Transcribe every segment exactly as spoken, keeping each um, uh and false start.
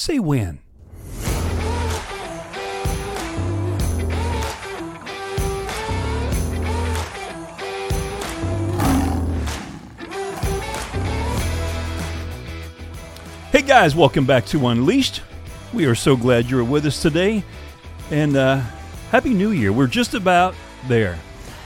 say when. Hey guys, welcome back to Unleashed. We are so glad you're with us today, and uh, Happy New Year. We're just about there.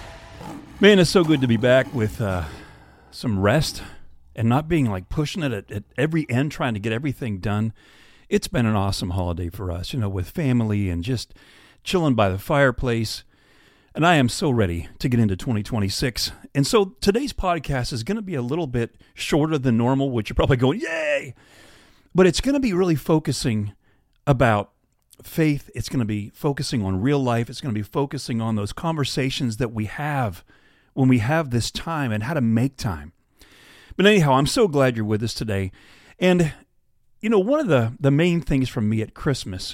Man, it's so good to be back with uh, some rest and not being like pushing it at, at every end, trying to get everything done. It's been an awesome holiday for us, you know, with family and just chilling by the fireplace. And I am so ready to get into twenty twenty-six. And so today's podcast is going to be a little bit shorter than normal, which you're probably going, yay! But it's going to be really focusing about faith. It's going to be focusing on real life. It's going to be focusing on those conversations that we have when we have this time and how to make time. But anyhow, I'm so glad you're with us today. And, you know, one of the, the main things from me at Christmas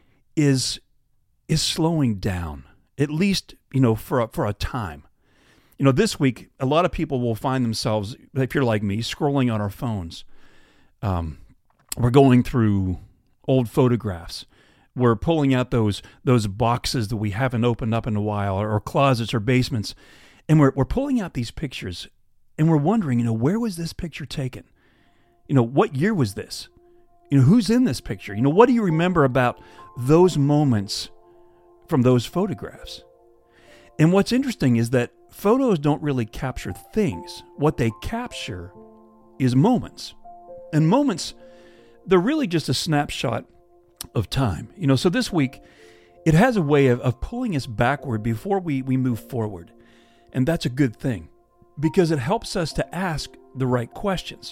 is is slowing down, at least, you know, for a, for a time. You know, this week, a lot of people will find themselves, if you're like me, scrolling on our phones. Um We're going through old photographs. We're pulling out those those boxes that we haven't opened up in a while, or, or closets or basements, and we're we're pulling out these pictures, and we're wondering, you know, where was this picture taken? You know, what year was this? You know, who's in this picture? You know, what do you remember about those moments from those photographs? And what's interesting is that photos don't really capture things. What they capture is moments, and moments, they're really just a snapshot of time. You know, so this week, it has a way of, of pulling us backward before we, we move forward. And that's a good thing because it helps us to ask the right questions.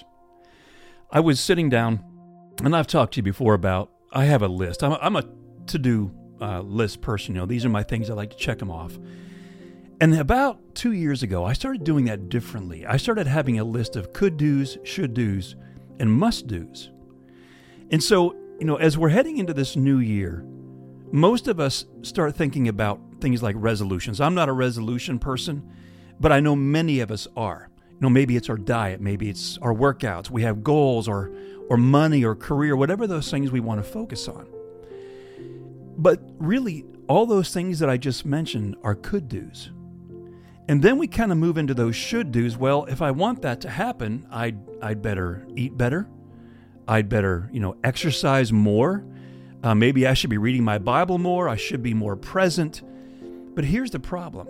I was sitting down, and I've talked to you before about, I have a list. I'm a, I'm a to-do uh, list person. You know, these are my things. I like to check them off. And about two years ago, I started doing that differently. I started having a list of could-dos, should-dos, and must-dos. And so, you know, as we're heading into this new year, most of us start thinking about things like resolutions. I'm not a resolution person, but I know many of us are. You know, maybe it's our diet, maybe it's our workouts. We have goals or or money or career, whatever those things we want to focus on. But really, all those things that I just mentioned are could-dos. And then we kind of move into those should-dos. Well, if I want that to happen, I'd I'd better eat better. I'd better, you know, exercise more. Uh, maybe I should be reading my Bible more. I should be more present. But here's the problem.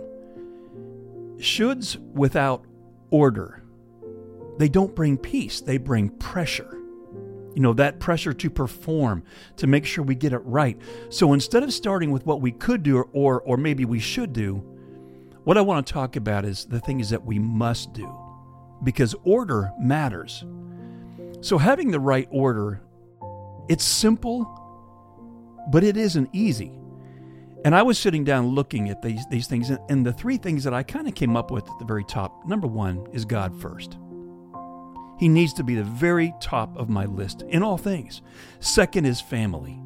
Shoulds without order, they don't bring peace. They bring pressure. You know, that pressure to perform, to make sure we get it right. So instead of starting with what we could do or, or, or maybe we should do, what I want to talk about is the things that we must do, because order matters. So having the right order, it's simple, but it isn't easy. And I was sitting down looking at these, these things, and the three things that I kind of came up with at the very top, number one is God first. He needs to be the very top of my list in all things. Second is family.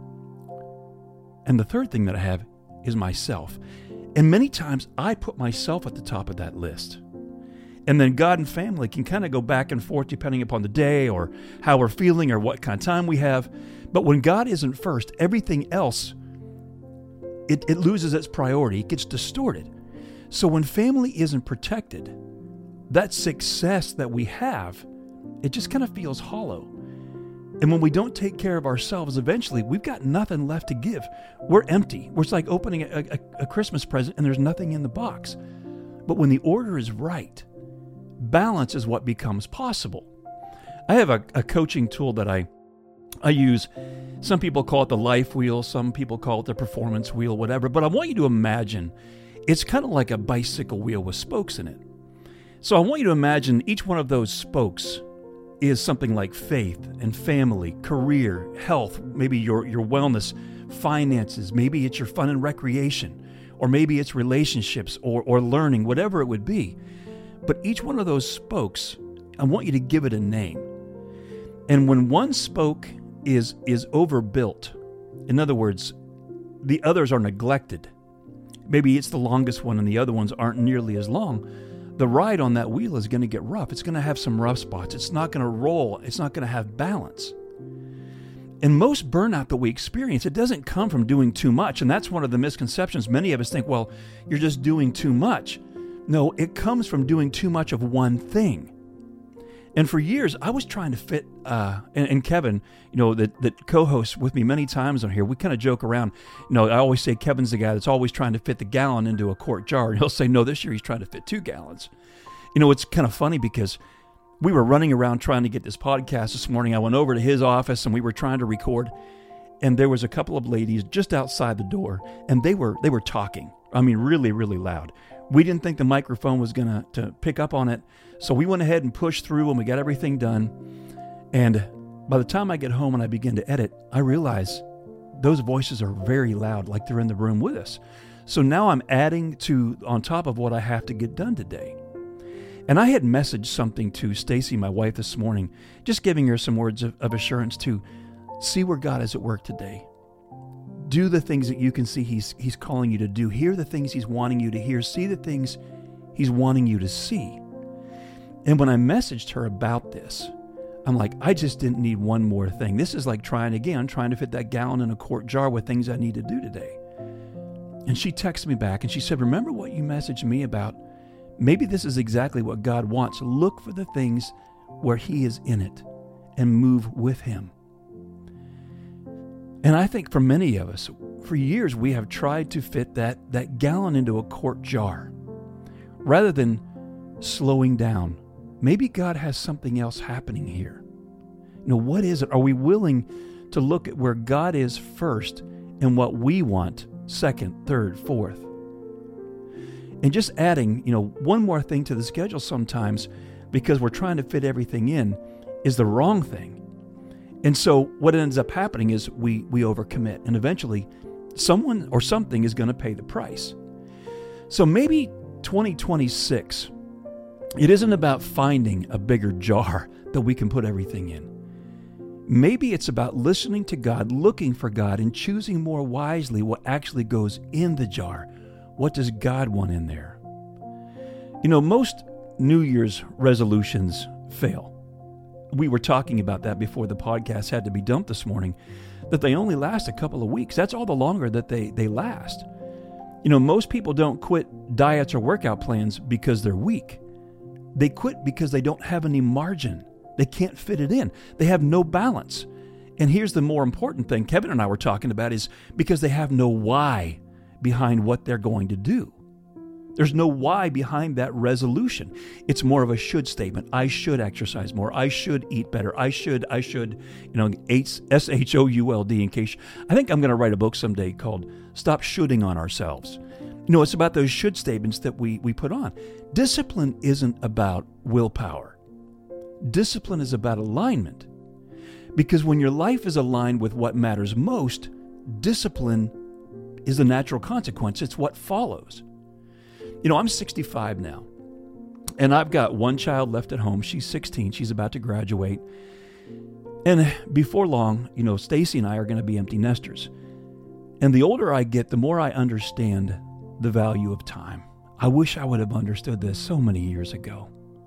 And the third thing that I have is myself. And many times I put myself at the top of that list. And then God and family can kind of go back and forth depending upon the day or how we're feeling or what kind of time we have. But when God isn't first, everything else, it, it loses its priority. It gets distorted. So when family isn't protected, that success that we have, it just kind of feels hollow. And when we don't take care of ourselves, eventually we've got nothing left to give. We're empty. We're like opening a, a, a Christmas present and there's nothing in the box. But when the order is right, balance is what becomes possible. I have a, a coaching tool that I I use. Some people call it the life wheel. Some people call it the performance wheel, whatever. But I want you to imagine it's kind of like a bicycle wheel with spokes in it. So I want you to imagine each one of those spokes is something like faith and family, career, health, maybe your, your wellness, finances, maybe it's your fun and recreation, or maybe it's relationships or, or learning, whatever it would be. But each one of those spokes, I want you to give it a name. And when one spoke is is overbuilt, in other words, the others are neglected, maybe it's the longest one and the other ones aren't nearly as long, the ride on that wheel is going to get rough. It's going to have some rough spots. It's not going to roll. It's not going to have balance. And most burnout that we experience, it doesn't come from doing too much. And that's one of the misconceptions. Many of us think, well, you're just doing too much. No, it comes from doing too much of one thing. And for years, I was trying to fit, uh, and, and Kevin, you know, that, that co-hosts with me many times on here, we kind of joke around. You know, I always say Kevin's the guy that's always trying to fit the gallon into a quart jar. And he'll say, no, this year he's trying to fit two gallons. You know, it's kind of funny because we were running around trying to get this podcast this morning. I went over to his office and we were trying to record. And there was a couple of ladies just outside the door, and they were they were talking. I mean, really, really loud. We didn't think the microphone was going to to pick up on it. So we went ahead and pushed through and we got everything done. And by the time I get home and I begin to edit, I realize those voices are very loud, like they're in the room with us. So now I'm adding to on top of what I have to get done today. And I had messaged something to Stacy, my wife, this morning, just giving her some words of, of assurance to see where God is at work today. Do the things that you can see he's, he's calling you to do. Hear the things He's wanting you to hear. See the things He's wanting you to see. And when I messaged her about this, I'm like, I just didn't need one more thing. This is like trying again, trying to fit that gallon in a quart jar with things I need to do today. And she texted me back and she said, remember what you messaged me about? Maybe this is exactly what God wants. Look for the things where He is in it and move with Him. And I think for many of us, for years we have tried to fit that, that gallon into a quart jar. Rather than slowing down, maybe God has something else happening here. You know, what is it? Are we willing to look at where God is first and what we want second, third, fourth? And just adding, you know, one more thing to the schedule sometimes because we're trying to fit everything in is the wrong thing. And so what ends up happening is we we overcommit, and eventually someone or something is going to pay the price. So maybe twenty twenty-six, it isn't about finding a bigger jar that we can put everything in. Maybe it's about listening to God, looking for God, and choosing more wisely what actually goes in the jar. What does God want in there? You know, most New Year's resolutions fail. We were talking about that before the podcast had to be dumped this morning, that they only last a couple of weeks. That's all the longer that they, they last. You know, most people don't quit diets or workout plans because they're weak. They quit because they don't have any margin. They can't fit it in. They have no balance. And here's the more important thing Kevin and I were talking about is because they have no why behind what they're going to do. There's no why behind that resolution. It's more of a should statement. I should exercise more. I should eat better. I should, I should, you know, S H O U L D in case. I think I'm going to write a book someday called Stop Shoulding on Ourselves. You know, it's about those should statements that we, we put on. Discipline isn't about willpower. Discipline is about alignment. Because when your life is aligned with what matters most, discipline is the natural consequence. It's what follows. You know, I'm sixty-five now, and I've got one child left at home. She's sixteen. She's about to graduate. And before long, you know, Stacy and I are going to be empty nesters. And the older I get, the more I understand the value of time. I wish I would have understood this so many years ago.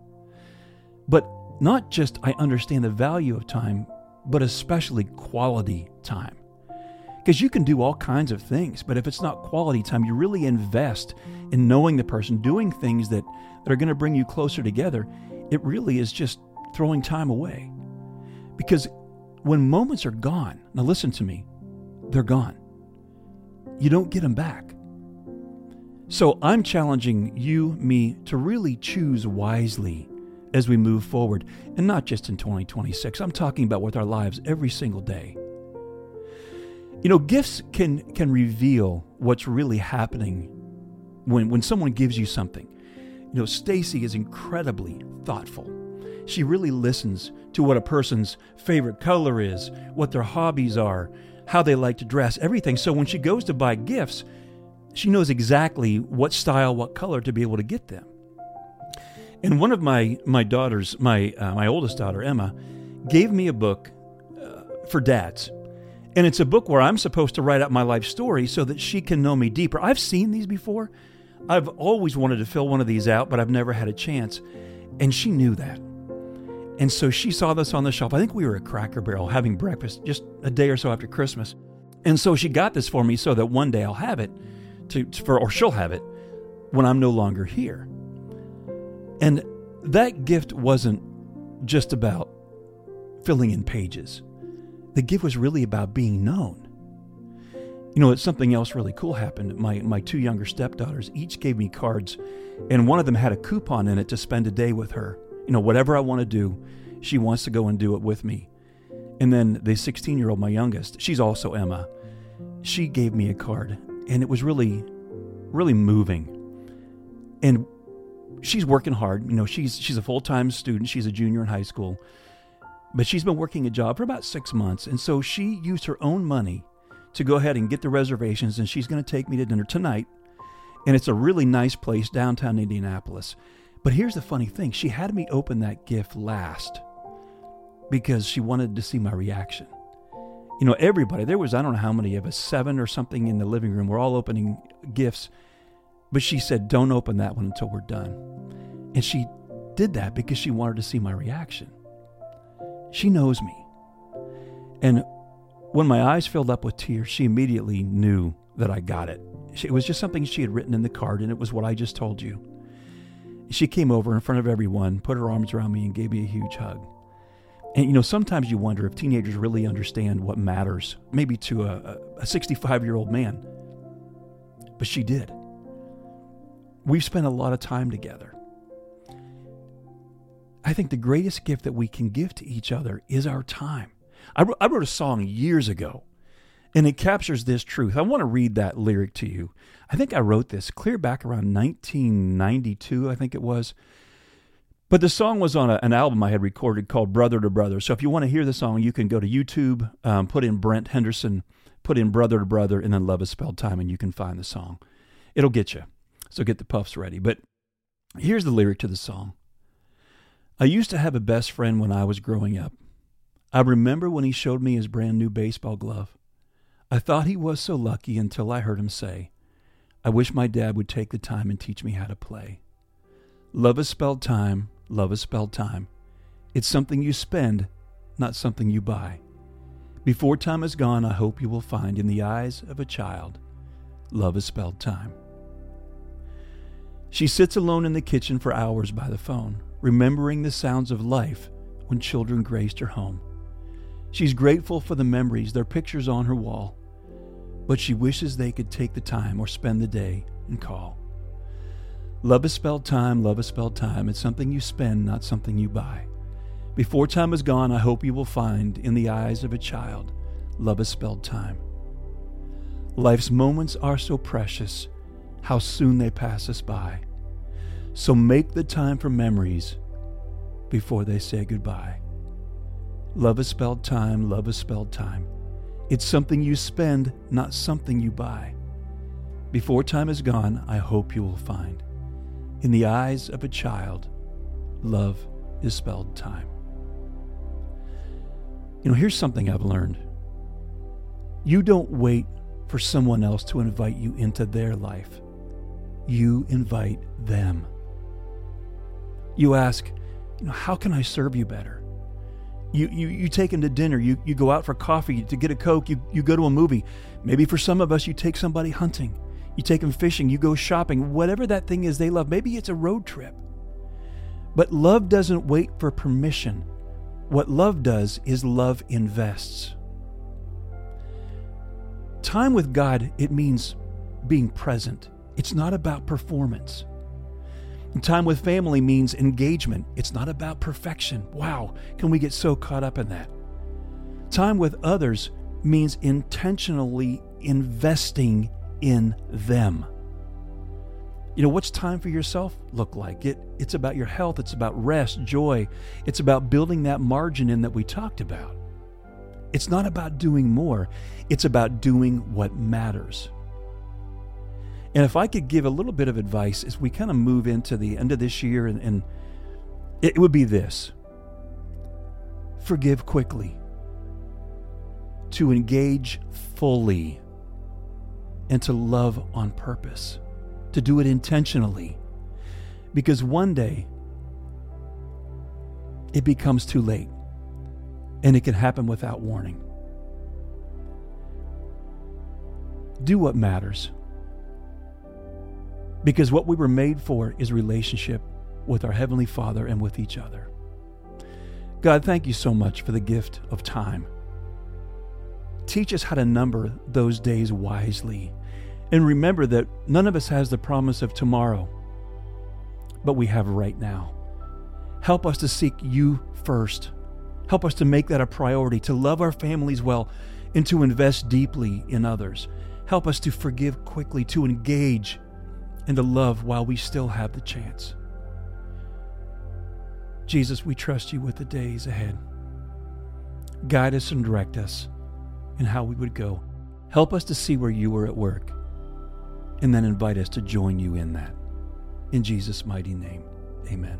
But not just I understand the value of time, but especially quality time. Because you can do all kinds of things, but if it's not quality time, you really invest in knowing the person, doing things that, that are going to bring you closer together. It really is just throwing time away. Because when moments are gone, now listen to me, they're gone. You don't get them back. So I'm challenging you, me, to really choose wisely as we move forward, and not just in twenty twenty-six. I'm talking about with our lives every single day. You know, gifts can can reveal what's really happening when, when someone gives you something. You know, Stacy is incredibly thoughtful. She really listens to what a person's favorite color is, what their hobbies are, how they like to dress, everything. So when she goes to buy gifts, she knows exactly what style, what color to be able to get them. And one of my my daughters, my uh, my oldest daughter, Emma, gave me a book uh, for dads. And it's a book where I'm supposed to write out my life story so that she can know me deeper. I've seen these before. I've always wanted to fill one of these out, but I've never had a chance. And she knew that. And so she saw this on the shelf. I think we were at Cracker Barrel having breakfast just a day or so after Christmas. And so she got this for me so that one day I'll have it, to, for, or she'll have it when I'm no longer here. And that gift wasn't just about filling in pages. The gift was really about being known. You know, it's something else really cool happened. My, my two younger stepdaughters each gave me cards, and one of them had a coupon in it to spend a day with her. You know, whatever I want to do, she wants to go and do it with me. And then the sixteen-year-old, my youngest, she's also Emma, she gave me a card, and it was really, really moving. And she's working hard. You know, she's she's a full-time student. She's a junior in high school. But she's been working a job for about six months. And so she used her own money to go ahead and get the reservations, and she's going to take me to dinner tonight. And it's a really nice place downtown Indianapolis. But here's the funny thing. She had me open that gift last because she wanted to see my reaction. You know, everybody, there was, I don't know how many of us, seven or something in the living room. We're all opening gifts. But she said, don't open that one until we're done. And she did that because she wanted to see my reaction. She knows me. And when my eyes filled up with tears, she immediately knew that I got it. It was just something she had written in the card, and it was what I just told you. She came over in front of everyone, put her arms around me, and gave me a huge hug. And, you know, sometimes you wonder if teenagers really understand what matters, maybe to a, a sixty-five-year-old man. But she did. We've spent a lot of time together. I think the greatest gift that we can give to each other is our time. I wrote, I wrote a song years ago, and it captures this truth. I want to read that lyric to you. I think I wrote this clear back around nineteen ninety-two, I think it was. But the song was on a, an album I had recorded called Brother to Brother. So if you want to hear the song, you can go to YouTube, um, put in Brent Henderson, put in Brother to Brother, and then Love is Spelled Time, and you can find the song. It'll get you. So get the puffs ready. But here's the lyric to the song. I used to have a best friend when I was growing up. I remember when he showed me his brand new baseball glove. I thought he was so lucky until I heard him say, I wish my dad would take the time and teach me how to play. Love is spelled time, love is spelled time. It's something you spend, not something you buy. Before time is gone, I hope you will find in the eyes of a child, love is spelled time. She sits alone in the kitchen for hours by the phone, remembering the sounds of life when children graced her home. She's grateful for the memories, their pictures on her wall, but she wishes they could take the time or spend the day and call. Love is spelled time, love is spelled time. It's something you spend, not something you buy. Before time is gone, I hope you will find in the eyes of a child, love is spelled time. Life's moments are so precious, how soon they pass us by. So make the time for memories before they say goodbye. Love is spelled time, love is spelled time. It's something you spend, not something you buy. Before time is gone, I hope you will find in the eyes of a child, love is spelled time. You know, here's something I've learned. You don't wait for someone else to invite you into their life. You invite them. You ask, you know, how can I serve you better? You you you take them to dinner. You you go out for coffee, to get a Coke. You, you go to a movie. Maybe for some of us, you take somebody hunting. You take them fishing. You go shopping. Whatever that thing is they love. Maybe it's a road trip. But love doesn't wait for permission. What love does is love invests. Time with God, it means being present. It's not about performance. And time with family means engagement. It's not about perfection. Wow, can we get so caught up in that? Time with others means intentionally investing in them. You know, what's time for yourself look like? It, it's about your health. It's about rest, joy. It's about building that margin in that we talked about. It's not about doing more. It's about doing what matters. And if I could give a little bit of advice as we kind of move into the end of this year, and, and it would be this. Forgive quickly. To engage fully. And to love on purpose. To do it intentionally. Because one day, it becomes too late. And it can happen without warning. Do what matters. Because what we were made for is relationship with our Heavenly Father and with each other. God, thank you so much for the gift of time. Teach us how to number those days wisely. And remember that none of us has the promise of tomorrow, but we have right now. Help us to seek you first. Help us to make that a priority, to love our families well, and to invest deeply in others. Help us to forgive quickly, to engage, and to love while we still have the chance. Jesus, we trust you with the days ahead. Guide us and direct us in how we would go. Help us to see where you were at work, and then invite us to join you in that. In Jesus' mighty name, amen.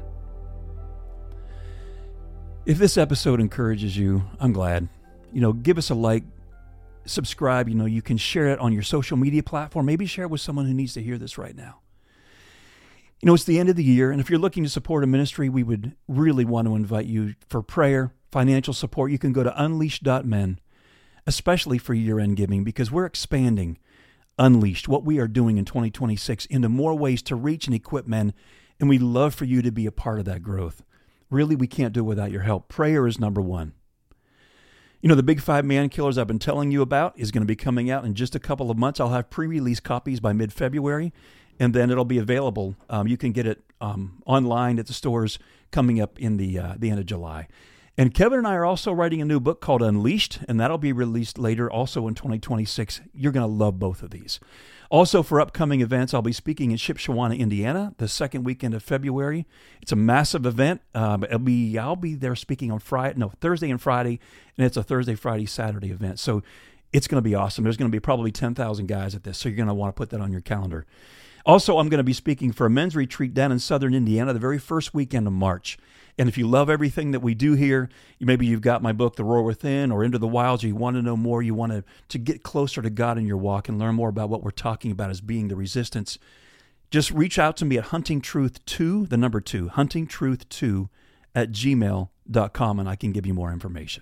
If this episode encourages you, I'm glad. You know, give us a like, subscribe. You know, you can share it on your social media platform. Maybe share it with someone who needs to hear this right now. You know, it's the end of the year, and if you're looking to support a ministry, we would really want to invite you for prayer, financial support. You can go to unleashed dot men, especially for year-end giving, because we're expanding Unleashed, what we are doing in twenty twenty-six, into more ways to reach and equip men, and we'd love for you to be a part of that growth. Really, we can't do it without your help. Prayer is number one. You know, the Big Five Man Killers I've been telling you about is going to be coming out in just a couple of months. I'll have pre-release copies by mid-February, and then it'll be available. Um, you can get it um, online at the stores coming up in the uh, the end of July. And Kevin and I are also writing a new book called Unleashed, and that'll be released later also in twenty twenty-six. You're going to love both of these. Also, for upcoming events, I'll be speaking in Shipshewana, Indiana, the second weekend of February. It's a massive event. Um, it'll be I'll be there speaking on Friday, no, Thursday and Friday, and it's a Thursday, Friday, Saturday event. So it's going to be awesome. There's going to be probably ten thousand guys at this, so you're going to want to put that on your calendar. Also, I'm going to be speaking for a men's retreat down in southern Indiana the very first weekend of March. And if you love everything that we do here, maybe you've got my book, The Roar Within, or Into the Wilds, or you want to know more, you want to, to get closer to God in your walk and learn more about what we're talking about as being the resistance, just reach out to me at hunting truth two, the number two, hunting truth two at gmail dot com, and I can give you more information.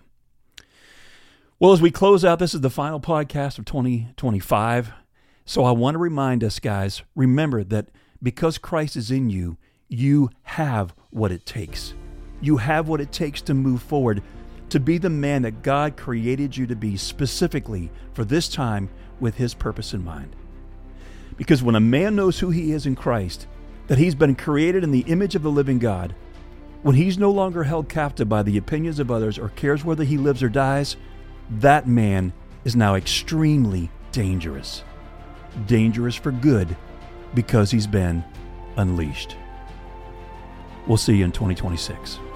Well, as we close out, this is the final podcast of twenty twenty-five. So I want to remind us, guys, remember that because Christ is in you, you have what it takes. You have what it takes to move forward, to be the man that God created you to be specifically for this time with His purpose in mind. Because when a man knows who he is in Christ, that he's been created in the image of the living God, when he's no longer held captive by the opinions of others or cares whether he lives or dies, that man is now extremely dangerous. Dangerous for good because he's been unleashed. We'll see you in twenty twenty-six.